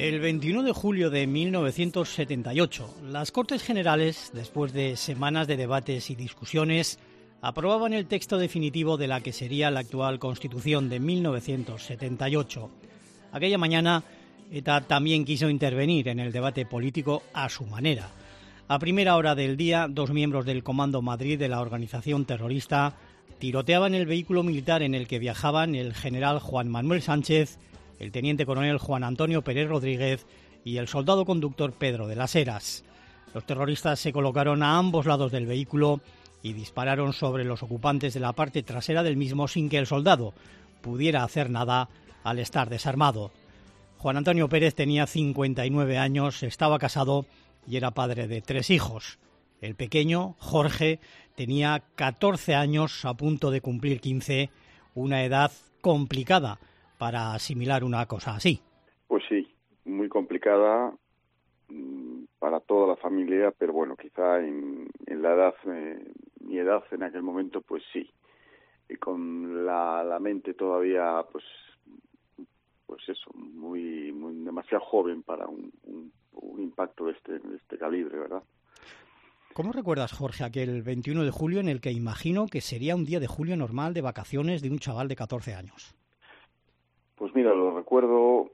El 21 de julio de 1978, las Cortes Generales, después de semanas de debates y discusiones, aprobaban el texto definitivo de la que sería la actual Constitución de 1978. Aquella mañana, ETA también quiso intervenir en el debate político a su manera. A primera hora del día, 2 miembros del Comando Madrid de la organización terrorista tiroteaban el vehículo militar en el que viajaban el general Juan Manuel Sánchez, el teniente coronel Juan Antonio Pérez Rodríguez y el soldado conductor Pedro de las Heras. Los terroristas se colocaron a ambos lados del vehículo y dispararon sobre los ocupantes de la parte trasera del mismo sin que el soldado pudiera hacer nada al estar desarmado. Juan Antonio Pérez tenía 59 años, estaba casado y era padre de 3 hijos. El pequeño, Jorge, tenía 14 años, a punto de cumplir 15, una edad complicada para asimilar una cosa así. Pues sí, muy complicada para toda la familia, pero bueno, quizá en la edad, mi edad en aquel momento, pues sí, y con la mente todavía, pues eso, muy demasiado joven para un impacto de este calibre, ¿verdad? ¿Cómo recuerdas, Jorge, aquel 21 de julio en el que imagino que sería un día de julio normal de vacaciones de un chaval de 14 años? Pues mira, lo recuerdo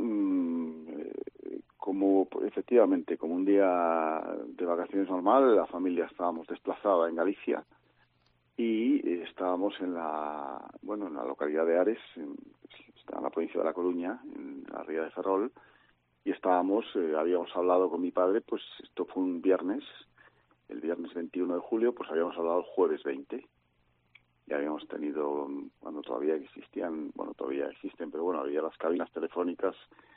efectivamente como un día de vacaciones normal. La familia estábamos desplazada en Galicia y estábamos en la localidad de Ares, está en la provincia de La Coruña, en la ría de Ferrol, y habíamos hablado con mi padre, pues esto fue un viernes, el viernes 21 de julio, pues habíamos hablado el jueves 20. Ya habíamos tenido, cuando todavía existían, todavía existen, pero había las cabinas telefónicas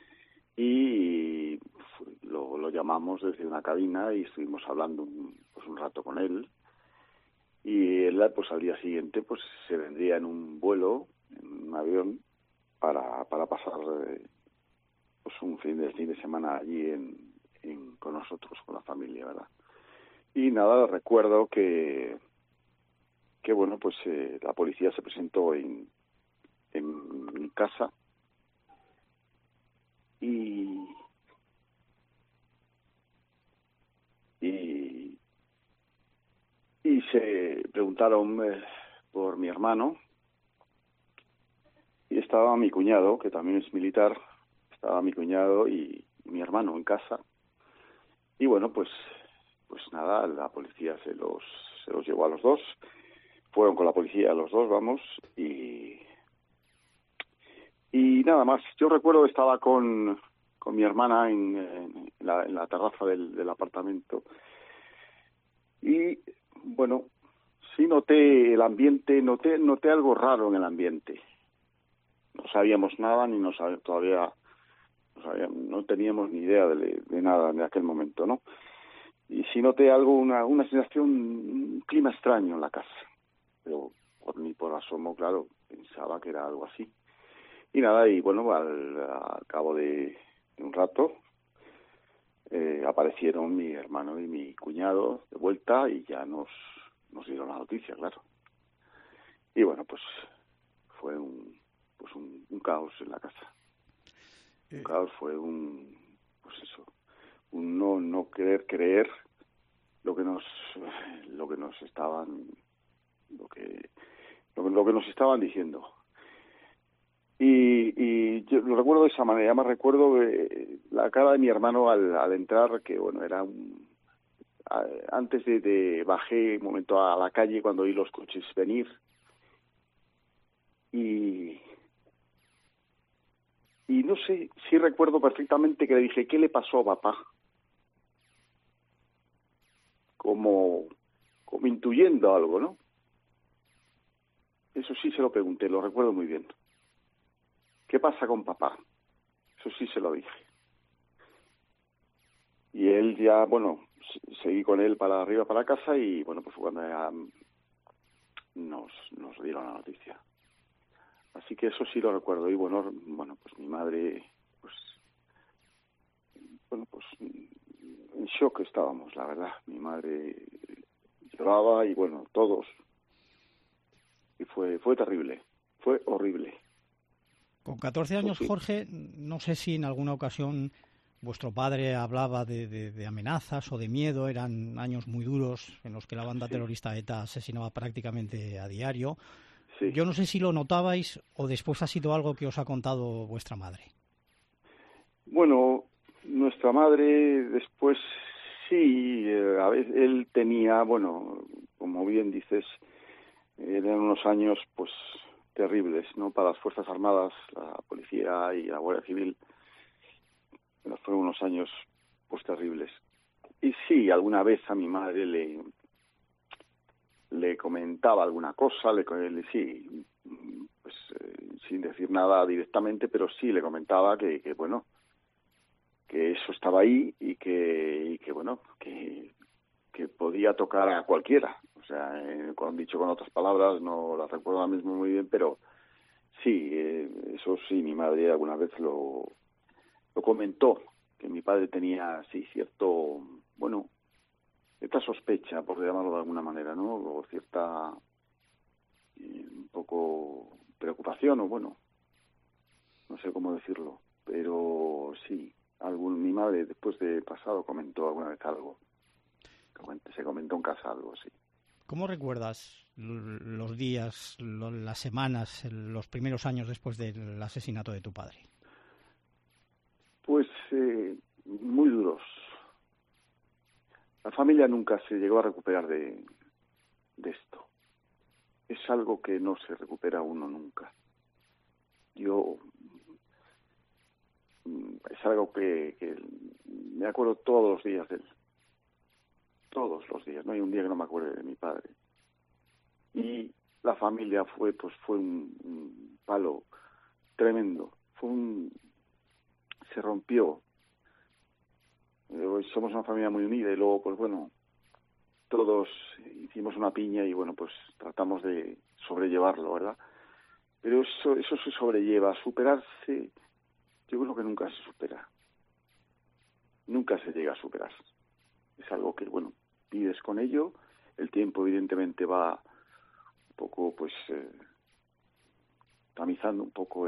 y lo llamamos desde una cabina y estuvimos hablando un rato con él. Y él, pues al día siguiente, pues se vendría en un vuelo, en un avión, para pasar un fin de semana allí con nosotros, con la familia, ¿verdad? Y nada, recuerdo que la policía se presentó en mi casa y se preguntaron por mi hermano, y estaba mi cuñado, que también es militar, estaba mi cuñado y mi hermano en casa, y pues nada, la policía se los llevó a los dos. Fueron con la policía los dos, y nada más. Yo recuerdo que estaba con mi hermana en la terraza del apartamento y, sí noté el ambiente, noté algo raro en el ambiente. No sabíamos nada, todavía no teníamos ni idea de nada en aquel momento, ¿no? Y sí noté algo, una sensación, un clima extraño en la casa. Pero por asomo, claro, pensaba que era algo así. Y nada, al cabo de un rato aparecieron mi hermano y mi cuñado de vuelta y ya nos dieron la noticia, claro. Y fue un caos en la casa. Un caos, fue un no querer creer lo que nos estaban diciendo. Y yo lo recuerdo de esa manera. Además recuerdo la cara de mi hermano al entrar, que era antes de bajé un momento a la calle cuando oí los coches venir y no sé, sí recuerdo perfectamente que le dije: ¿qué le pasó a papá? Como intuyendo algo, ¿no? Eso sí se lo pregunté, lo recuerdo muy bien. ¿Qué pasa con papá? Eso sí se lo dije. Y él ya, seguí con él para arriba, para casa, y cuando ya nos dieron la noticia. Así que eso sí lo recuerdo. Y mi madre, en shock estábamos, la verdad. Mi madre lloraba y todos. Y fue terrible, fue horrible. Con 14 años, Jorge, no sé si en alguna ocasión vuestro padre hablaba de amenazas o de miedo. Eran años muy duros en los que la banda terrorista ETA asesinaba prácticamente a diario. Sí. Yo no sé si lo notabais o después ha sido algo que os ha contado vuestra madre. Bueno, nuestra madre después sí, a veces él tenía, bueno, como bien dices, eran unos años pues terribles, ¿no? Para las Fuerzas Armadas, la policía y la Guardia Civil, fueron unos años pues terribles. Y sí, alguna vez a mi madre le comentaba alguna cosa, sí, pues sin decir nada directamente, pero sí le comentaba que bueno, que eso estaba ahí y que bueno, que podía tocar a cualquiera. O sea, dicho con otras palabras, no las recuerdo ahora mismo muy bien, pero sí, eso sí, mi madre alguna vez lo comentó, que mi padre tenía, sí, cierta sospecha, por llamarlo de alguna manera, ¿no? O cierta, un poco preocupación, o bueno, no sé cómo decirlo, pero sí, mi madre después de pasado comentó alguna vez algo. Se comentó en casa algo así. ¿Cómo recuerdas los días, las semanas, los primeros años después del asesinato de tu padre? Pues muy duros. La familia nunca se llegó a recuperar de esto. Es algo que no se recupera uno nunca. Es algo que me acuerdo todos los días de él. Todos los días. No hay un día que no me acuerde de mi padre. Y la familia fue un palo tremendo. Se rompió. Somos una familia muy unida y luego, pues bueno, todos hicimos una piña y bueno, pues tratamos de sobrellevarlo, ¿verdad? Pero eso se sobrelleva. Superarse, yo creo que nunca se supera. Nunca se llega a superar. Es algo que, bueno, vives con ello. El tiempo, evidentemente, va un poco, pues, tamizando un poco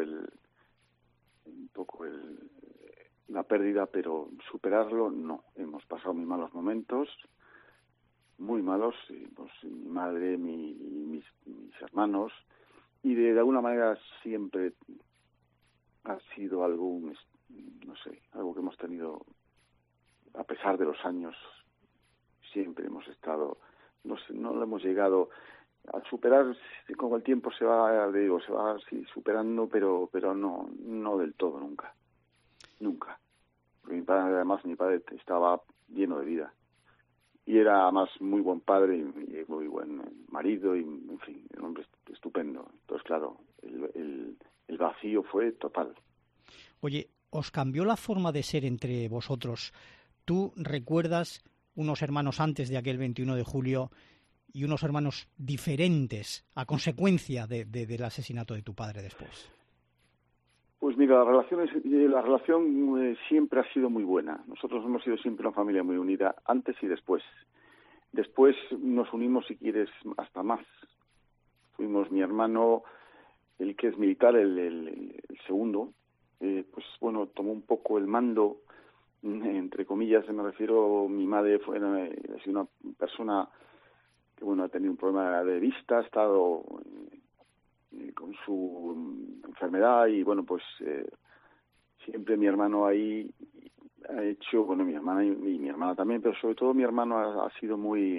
la pérdida, pero superarlo, no. Hemos pasado muy malos momentos, muy malos, pues, mi madre, mis hermanos, y de alguna manera siempre ha sido algo, no sé, algo que hemos tenido, a pesar de los años, siempre hemos estado, no lo hemos llegado a superar. Con el tiempo se va así superando, pero no del todo, nunca. Porque mi padre estaba lleno de vida y era además muy buen padre y muy buen marido y, en fin, un hombre estupendo. Entonces, claro, el vacío fue total. Oye, ¿os cambió la forma de ser entre vosotros? ¿Tú recuerdas unos hermanos antes de aquel 21 de julio y unos hermanos diferentes a consecuencia del asesinato de tu padre después? Pues mira, la relación siempre ha sido muy buena. Nosotros hemos sido siempre una familia muy unida, antes y después. Después nos unimos, si quieres, hasta más. Fuimos mi hermano, el que es militar, el segundo, pues bueno, tomó un poco el mando, entre comillas, me refiero. Mi madre ha sido una persona que, bueno, ha tenido un problema de vista, ha estado con su enfermedad y, bueno, pues siempre mi hermano ahí ha hecho, bueno, mi hermana y mi hermana también, pero sobre todo mi hermano ha sido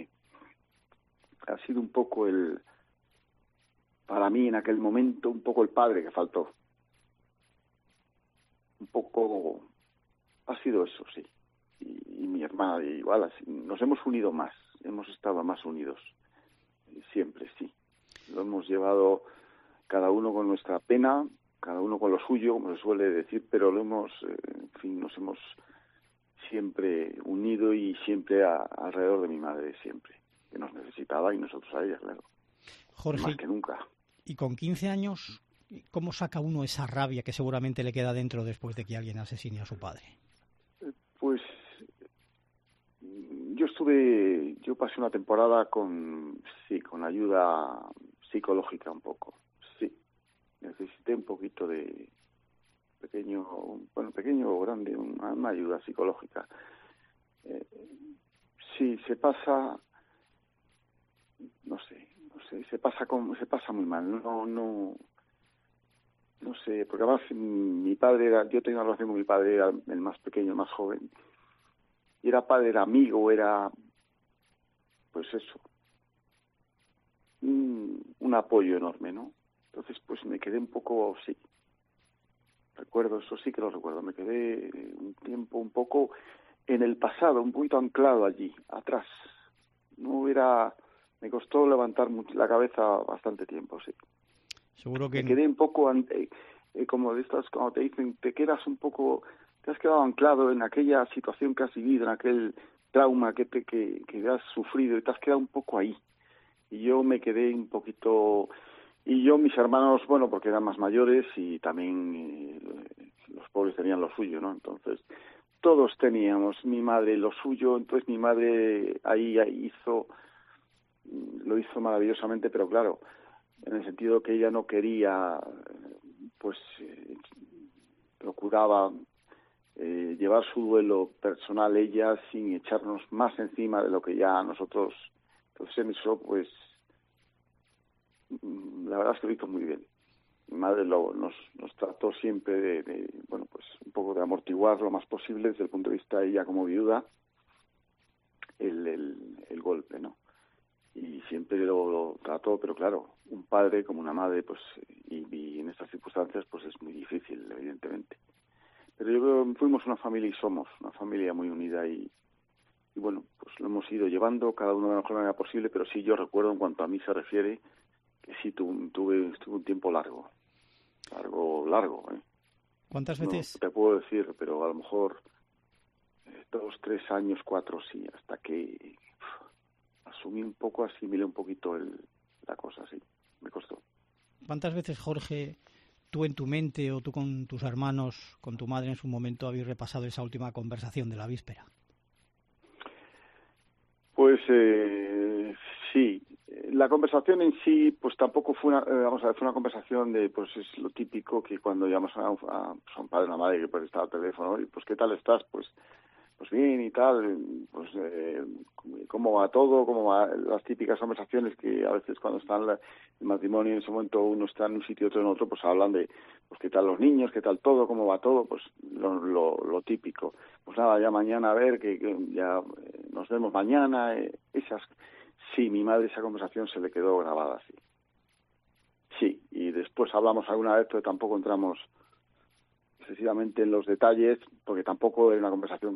un poco para mí en aquel momento, un poco el padre que faltó. Un poco ha sido eso, sí. Y mi hermana igual, así, nos hemos unido más, hemos estado más unidos, siempre, sí. Lo hemos llevado cada uno con nuestra pena, cada uno con lo suyo, como se suele decir, pero en fin, nos hemos siempre unido y siempre alrededor de mi madre, siempre, que nos necesitaba y nosotros a ella, claro. Jorge, más que nunca. Y con 15 años, ¿cómo saca uno esa rabia que seguramente le queda dentro después de que alguien asesine a su padre? Pues yo pasé una temporada con ayuda psicológica un poco, sí. Necesité un poquito de pequeño o grande, una ayuda psicológica. Sí, se pasa, no sé, se pasa muy mal, no sé, porque además yo tenía una relación con mi padre, era el más pequeño, el más joven, y era padre, era amigo, era, pues eso, un apoyo enorme, ¿no? Entonces, pues me quedé un poco, sí, recuerdo, eso sí que lo recuerdo, me quedé un tiempo un poco en el pasado, un poquito anclado allí, atrás. Me costó levantar la cabeza bastante tiempo, sí. Seguro que Me quedé un poco, como de estas, cuando te dicen, te has quedado anclado en aquella situación que has vivido, en aquel trauma que has sufrido, y te has quedado un poco ahí. Y yo me quedé un poquito, y mis hermanos, bueno, porque eran más mayores y también los pobres tenían lo suyo, ¿no? Entonces, todos teníamos, mi madre lo suyo, entonces mi madre ahí lo hizo maravillosamente, pero claro, en el sentido que ella no quería, pues procuraba llevar su duelo personal ella sin echarnos más encima de lo que ya nosotros. Entonces en eso, pues, la verdad es que lo hizo muy bien. Mi madre nos trató siempre bueno, pues un poco de amortiguar lo más posible desde el punto de vista de ella como viuda el golpe, ¿no? Y siempre lo trató, pero claro, un padre como una madre, pues, y en estas circunstancias, pues es muy difícil, evidentemente. Pero yo creo que fuimos una familia y somos una familia muy unida y bueno, pues lo hemos ido llevando cada uno de la mejor manera posible, pero sí yo recuerdo en cuanto a mí se refiere que sí estuve un tiempo largo, ¿eh? ¿cuántas No veces? te puedo decir, pero a lo mejor 2, 3 años, 4, sí, hasta que asimilé un poquito la cosa, sí, me costó. ¿Cuántas veces, Jorge, tú en tu mente o tú con tus hermanos, con tu madre en su momento, habéis repasado esa última conversación de la víspera? Pues sí, la conversación en sí, pues tampoco fue fue una conversación de, pues es lo típico que cuando llamas a un padre o una madre que pues está al teléfono y pues ¿qué tal estás? Pues bien y tal, pues cómo va todo, cómo van las típicas conversaciones que a veces cuando está en el matrimonio en ese momento uno está en un sitio y otro en otro, pues hablan de pues qué tal los niños, qué tal todo, cómo va todo, pues lo típico. Pues nada, ya mañana a ver, que ya nos vemos mañana, sí, mi madre esa conversación se le quedó grabada así. Sí, y después hablamos alguna vez, pero tampoco entramos excesivamente en los detalles, porque tampoco era una conversación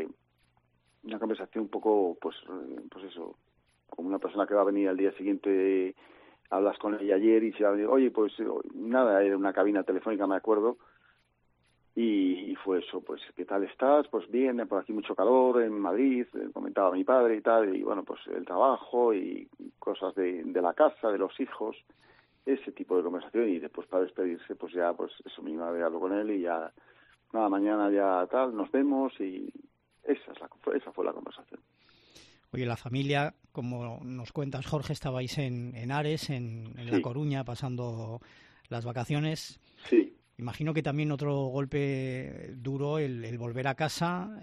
un poco, pues eso, como una persona que va a venir al día siguiente, hablas con ella ayer y se va a venir, oye, pues nada, era una cabina telefónica, me acuerdo, y fue eso, pues, ¿qué tal estás? Pues bien, por aquí mucho calor en Madrid, comentaba mi padre y tal, y bueno, pues el trabajo y cosas de la casa, de los hijos, ese tipo de conversación, y después para despedirse, pues ya, pues eso, mi madre habló con él y ya, nada, mañana ya tal, nos vemos y esa fue la conversación. Oye, la familia, como nos cuentas, Jorge, estabais en Ares, en La Sí, Coruña, pasando las vacaciones. sí, Imagino que también otro golpe duro el volver a casa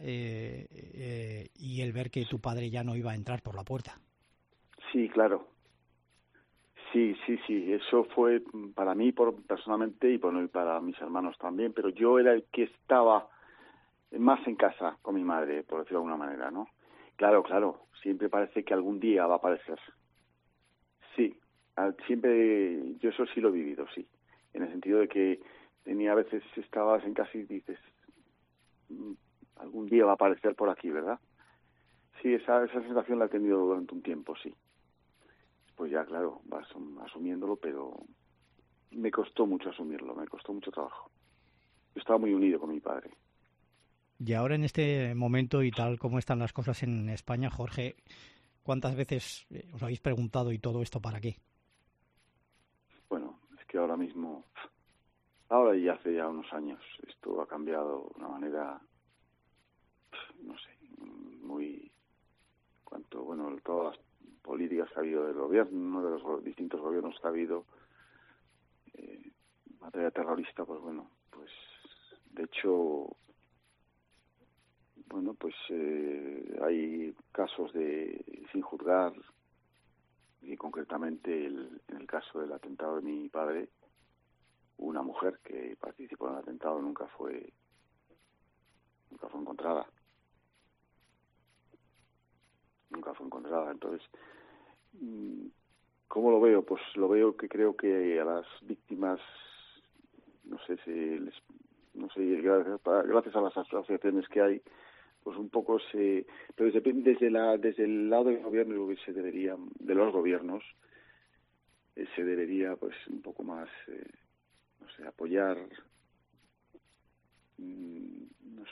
y el ver que tu padre ya no iba a entrar por la puerta. sí, claro. Sí, eso fue para mí personalmente y bueno, y para mis hermanos también, pero yo era el que estaba más en casa con mi madre, por decirlo de alguna manera, ¿no? Claro, siempre parece que algún día va a aparecer. Sí, siempre, yo eso sí lo he vivido, sí, en el sentido de que a veces estabas en casa y dices, "Mm, algún día va a aparecer por aquí, ¿verdad?" Sí, esa sensación la he tenido durante un tiempo, sí. Pues ya, claro, vas asumiéndolo, pero me costó mucho asumirlo, me costó mucho trabajo. Yo estaba muy unido con mi padre. Y ahora en este momento y tal como están las cosas en España, Jorge, ¿cuántas veces os habéis preguntado y todo esto para qué? Bueno, es que ahora y hace ya unos años, esto ha cambiado de una manera, no sé, muy, bueno, todas las políticas que ha habido del gobierno, de los distintos gobiernos que ha habido, en materia terrorista, pues bueno, pues De hecho, bueno, pues hay casos sin juzgar, y concretamente en el caso del atentado de mi padre, una mujer que participó en el atentado nunca fue encontrada. Entonces, ¿cómo lo veo? Pues lo veo que creo que a las víctimas, no sé, gracias a las asociaciones que hay, pues un poco pero desde el lado del gobierno, de los gobiernos, se debería pues un poco más, apoyar, un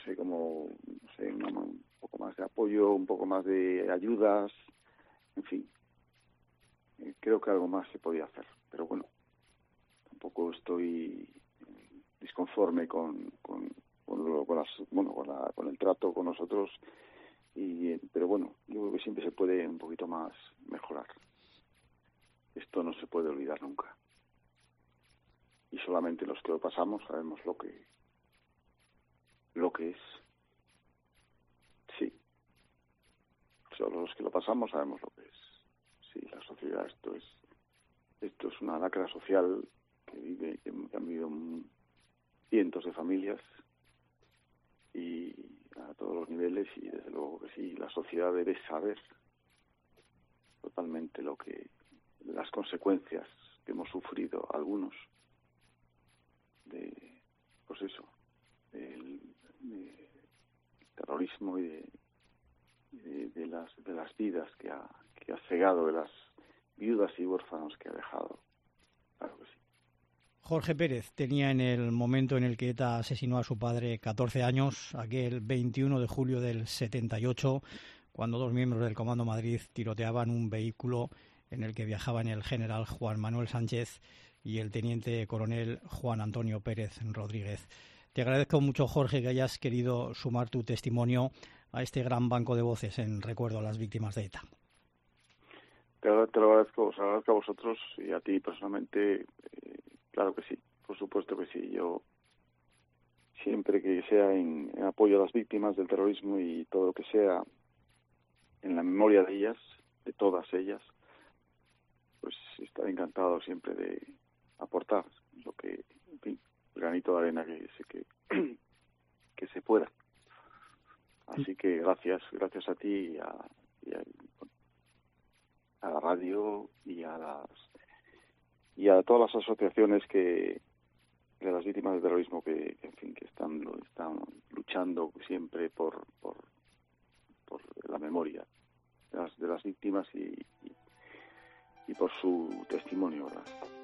poco más de apoyo, un poco más de ayudas, en fin. Creo que algo más se podía hacer, pero bueno, tampoco estoy disconforme con el trato con nosotros, pero bueno, yo creo que siempre se puede un poquito más mejorar. Esto no se puede olvidar nunca, y solamente los que lo pasamos sabemos lo que es. Sí, solo los que lo pasamos sabemos lo que es. Sí, la sociedad, esto es una lacra social que han vivido cientos de familias, y a todos los niveles, y desde luego que sí, la sociedad debe saber totalmente las consecuencias que hemos sufrido algunos del terrorismo y de las vidas que ha cegado, de las viudas y huérfanos que ha dejado. Claro que sí. Jorge Pérez tenía, en el momento en el que ETA asesinó a su padre, 14 años, aquel 21 de julio del 78, cuando dos miembros del Comando Madrid tiroteaban un vehículo en el que viajaban el general Juan Manuel Sánchez y el teniente coronel Juan Antonio Pérez Rodríguez. Te agradezco mucho, Jorge, que hayas querido sumar tu testimonio a este gran banco de voces en recuerdo a las víctimas de ETA. Te lo agradezco, os agradezco a vosotros y a ti personalmente. Claro que sí, por supuesto que sí. Yo siempre que sea en apoyo a las víctimas del terrorismo y todo lo que sea en la memoria de ellas, de todas ellas, pues estaré encantado siempre de aportar lo que, en fin, el granito de arena que se pueda. Así que gracias a ti y a la radio y a todas las asociaciones de las víctimas del terrorismo que están luchando siempre por la memoria de las víctimas y por su testimonio, ¿verdad?